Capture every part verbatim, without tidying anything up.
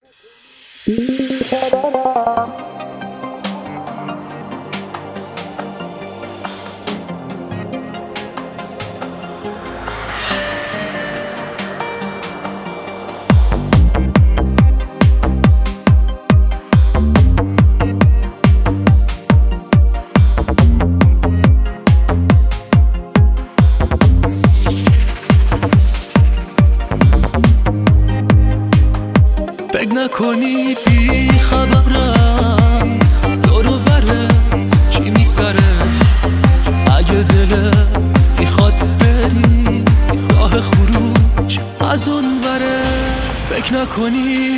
فکر نکنی بی خبرم دور و برت چی میگذره. اگه دلت میخواد بری راه خروج از اون وره. فکر نکنی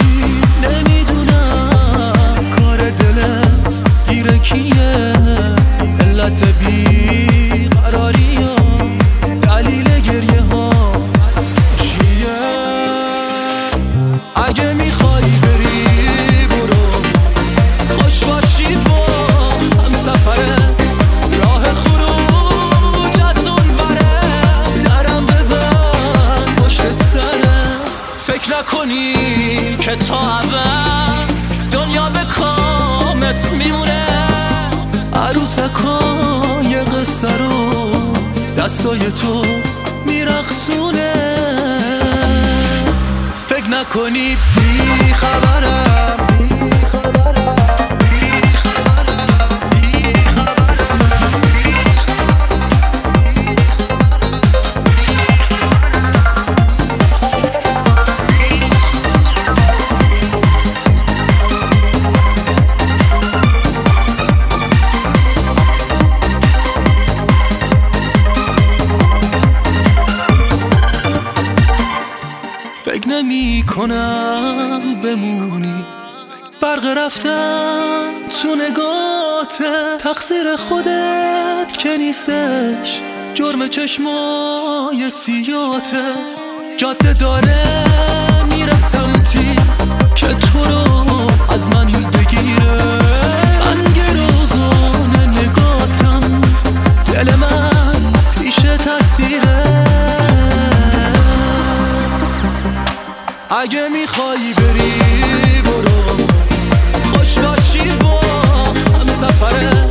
نمیدونم کار دلت گیره کیه. علت بی قراری ها دلیل گریه هات چیه. اگه میخوای بری برو، خوش باشی با هم سفرت. راه خروج از اون وره، درم ببند پشت سرت. فکر نکنی که تا ابد دنیا به کامت میمونه. عروسکای قصه رو دستای تو میرقصونه. فکر نکنی بی خبرم فکر نمی کنم بمونی. برق رفتن تو نگاته، تقصیر خودت که نیستش، جرم چشمای سیاته. جاده داره میره سمتی که تو رو از من بگیره. من گروگان نگاتم، دل من پیش تاثیره. اگه میخوای بری برو، خوش باشی با هم سفره.